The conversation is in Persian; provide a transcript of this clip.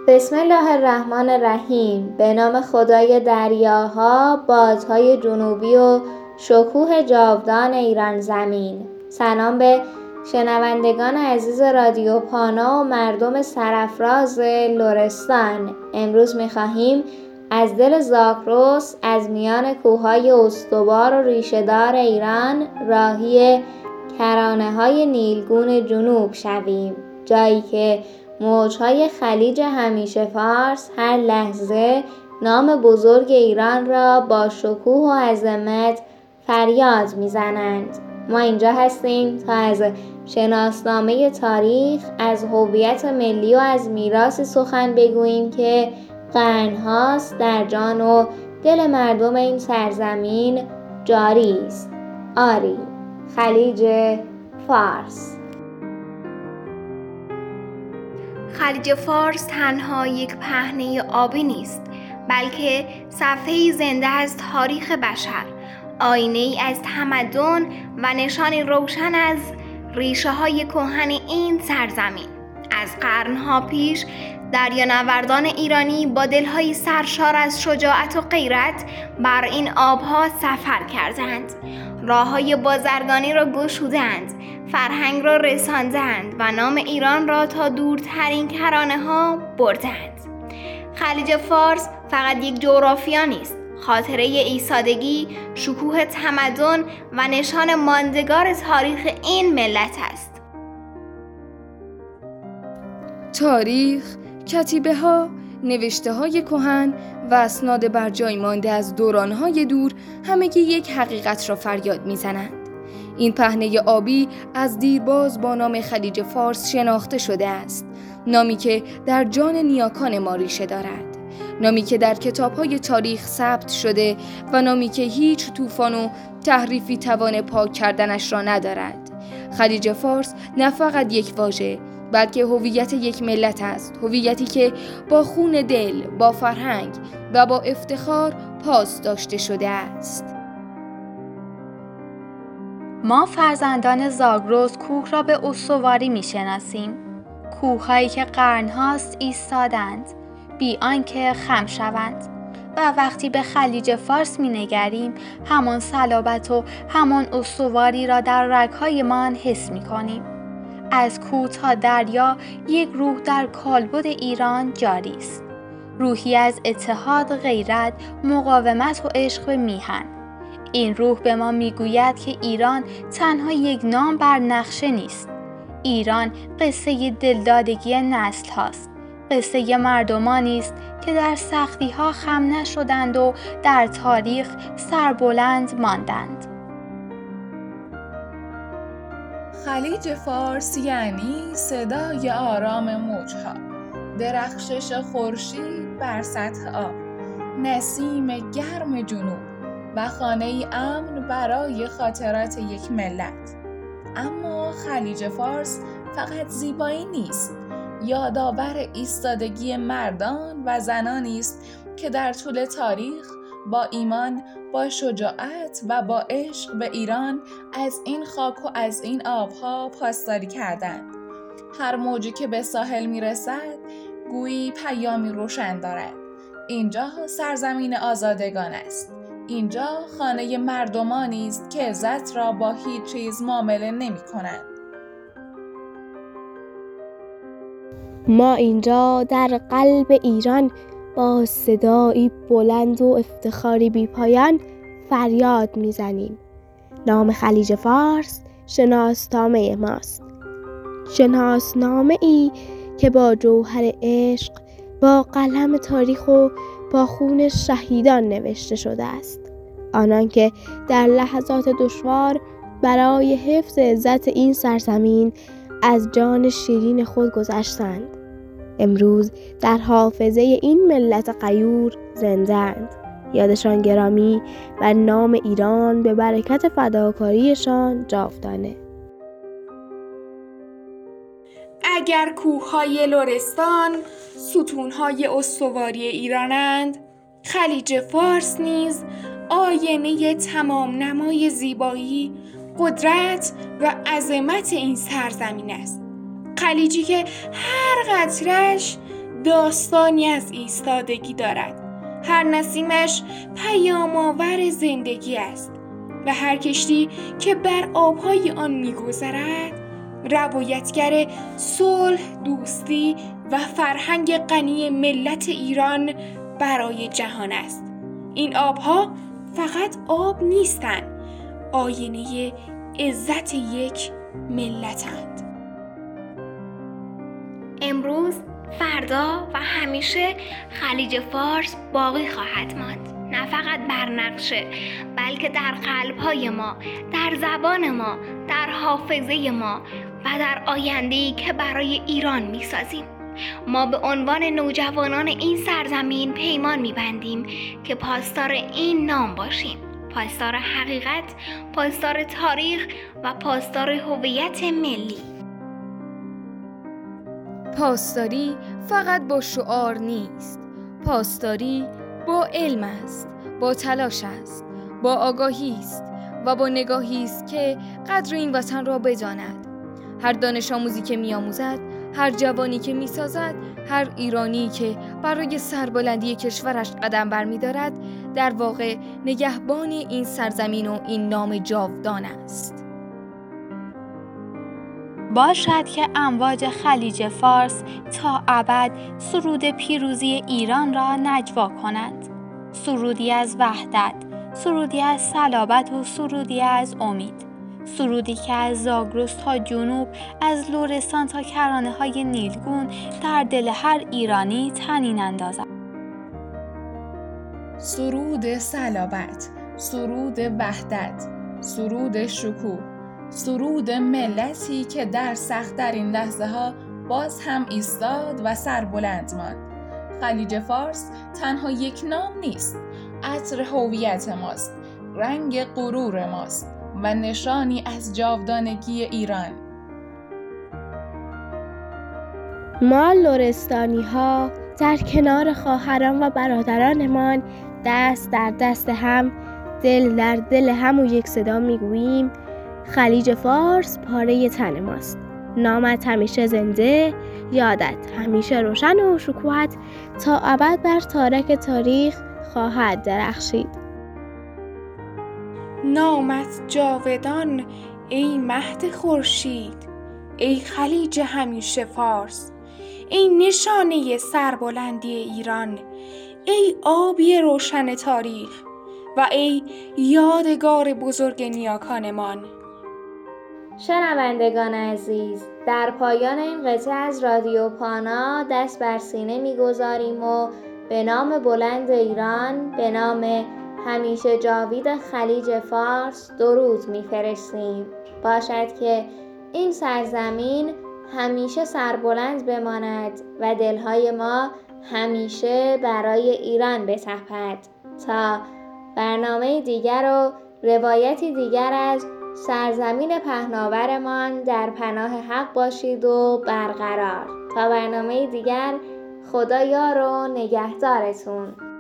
بسم الله الرحمن الرحیم. به نام خدای دریاها، بادهای جنوبی و شکوه جاودان ایران زمین. سلام به شنوندگان عزیز رادیو پانا و مردم سرافراز لرستان. امروز می‌خواهیم از دل زاگرس، از میان کوههای استوار و ریشه‌دار ایران، راهی کرانه‌های نیلگون جنوب شویم، جایی که موجهای خلیج همیشه فارس هر لحظه نام بزرگ ایران را با شکوه و عظمت فریاد میزنند. ما اینجا هستیم تا از شناسنامه تاریخ، از هویت ملی و از میراثی سخن بگوییم که قرن‌هاست در جان و دل مردم این سرزمین جاری است. آری، خلیج فارس. خلیج فارس تنها یک پهنه آبی نیست، بلکه صفحه‌ای زنده از تاریخ بشر، آینه‌ای از تمدن و نشانی روشن از ریشه‌های کهن این سرزمین. از قرن‌ها پیش دریانوردان ایرانی با دل‌های سرشار از شجاعت و غیرت بر این آب‌ها سفر کردند، راه‌های بازرگانی را گشودند، فرهنگ را رساندند و نام ایران را تا دورترین کرانه‌ها بردند. خلیج فارس فقط یک جغرافیا نیست، خاطره ایستادگی، شکوه تمدن و نشان ماندگار تاریخ این ملت است. تاریخ، کتیبه‌ها، نوشته‌های کهن و اسناد بر جای مانده از دوران‌های دور همگی یک حقیقت را فریاد می‌زنند. این پهنه آبی از دیرباز با نام خلیج فارس شناخته شده است، نامی که در جان نیاکان ما ریشه دارد، نامی که در کتاب‌های تاریخ ثبت شده و نامی که هیچ طوفان و تحریفی توان پاک کردنش را ندارد. خلیج فارس نه فقط یک واژه، بلکه هویت یک ملت است، هویتی که با خون دل، با فرهنگ و با افتخار پاس داشته شده است. ما فرزندان زاگرس کوه را به استواری می‌شناسیم، کوه‌هایی که قرن‌هاست ایستادند، بی آنکه خم شوند. و وقتی به خلیج فارس می‌نگریم، همان صلابت و همان استواری را در رگ‌هایمان حس می‌کنیم. از کوه تا دریا یک روح در کالبد ایران جاری است، روحی از اتحاد، غیرت، مقاومت و عشق به میهن. این روح به ما میگوید که ایران تنها یک نام بر نقشه نیست. ایران قصه دلدادگی نسل هاست، قصه مردمانی است که در سختی ها خم نشدند و در تاریخ سربلند ماندند. خلیج فارس یعنی صدای آرام موجها، درخشش خورشید بر سطح آب، نسیم گرم جنوب و خانه‌ای امن برای خاطرات یک ملت. اما خلیج فارس فقط زیبایی نیست، یادآور ایستادگی مردان و زنانی است که در طول تاریخ با ایمان، با شجاعت و با عشق به ایران از این خاک و از این آبها پاسداری کردند. هر موجی که به ساحل میرسد گویی پیامی روشن دارد. اینجا سرزمین آزادگان است. اینجا خانه مردمانی است که عزت را با هیچ چیز معامله نمی کنند. ما اینجا در قلب ایران با صدایی بلند و افتخاری بی‌پایان فریاد میزنیم. نام خلیج فارس شناسنامه ماست، شناسنامه ای که با جوهر عشق، با قلم تاریخ و با خون شهیدان نوشته شده است، آنان که در لحظات دشوار برای حفظ عزت این سرزمین از جان شیرین خود گذشتند. امروز در حافظه این ملت غیور زنده‌اند، یادشان گرامی و نام ایران به برکت فداکاریشان جاودانه. اگر کوه‌های لرستان ستون‌های استواری ایرانند، خلیج فارس نیز آینه تمام نمای زیبایی، قدرت و عظمت این سرزمین است. خلیجی که هر قطره‌اش داستانی از ایستادگی دارد. هر نسیمش پیام‌آور زندگی است و هر کشتی که بر آبهای آن می‌گذرد روایتگر صلح، دوستی و فرهنگ غنی ملت ایران برای جهان است. این آبها فقط آب نیستند، آینه عزت یک ملتند. امروز، فردا و همیشه خلیج فارس باقی خواهد ماند. نه فقط بر نقشه، بلکه در قلب‌های ما، در زبان ما، در حافظه ما و در آینده‌ای که برای ایران می‌سازیم. ما به عنوان نوجوانان این سرزمین پیمان می‌بندیم که پاسدار این نام باشیم. پاسدار حقیقت، پاسدار تاریخ و پاسدار هویت ملی. پاسداری فقط با شعار نیست. پاسداری با علم است، با تلاش است، با آگاهی است و با نگاهی است که قدر این وطن را بداند. هر دانش آموزی که می‌آموزد، هر جوانی که می‌سازد، هر ایرانی که برای سربلندی کشورش قدم برمی‌دارد، در واقع نگهبان این سرزمین و این نام جاودان است. باشد که امواج خلیج فارس تا ابد سرود پیروزی ایران را نجوا کنند. سرودی از وحدت، سرودی از صلابت و سرودی از امید. سرودی که از زاگرس تا جنوب، از لرستان تا کرانه‌های نیلگون در دل هر ایرانی طنین اندازد. سرود صلابت، سرود وحدت، سرود شکوه، سرود ملتی که در سخت‌ترین لحظه‌ها باز هم ایستاد و سربلند ماند. خلیج فارس تنها یک نام نیست، عطر هویت ماست، رنگ غرور ماست و نشانی از جاودانگی ایران. ما لرستانی ها در کنار خواهران و برادرانمان دست در دست هم، دل در دل هم و یک صدا میگوییم خلیج فارس پاره تن ماست. نامت همیشه زنده، یادت همیشه روشن و شکوهت تا ابد بر تارک تاریخ خواهد درخشید. نامت جاودان ای مهد خورشید، ای خلیج همیشه فارس، ای نشانه سربلندی ایران، ای آبی روشن تاریخ و ای یادگار بزرگ نیاکانمان. شنوندگان عزیز، در پایان این قطعه از رادیو پانا دست بر سینه می‌گذاریم و به نام بلند ایران، به نام همیشه جاوید خلیج فارس درود می‌فرستیم. باشد که این سرزمین همیشه سربلند بماند و دلهای ما همیشه برای ایران بتپد. تا برنامه دیگر و روایتی دیگر از سرزمین پهناورمان در پناه حق باشید و برقرار. تا برنامه دیگر، خدا یار و نگهدارتون.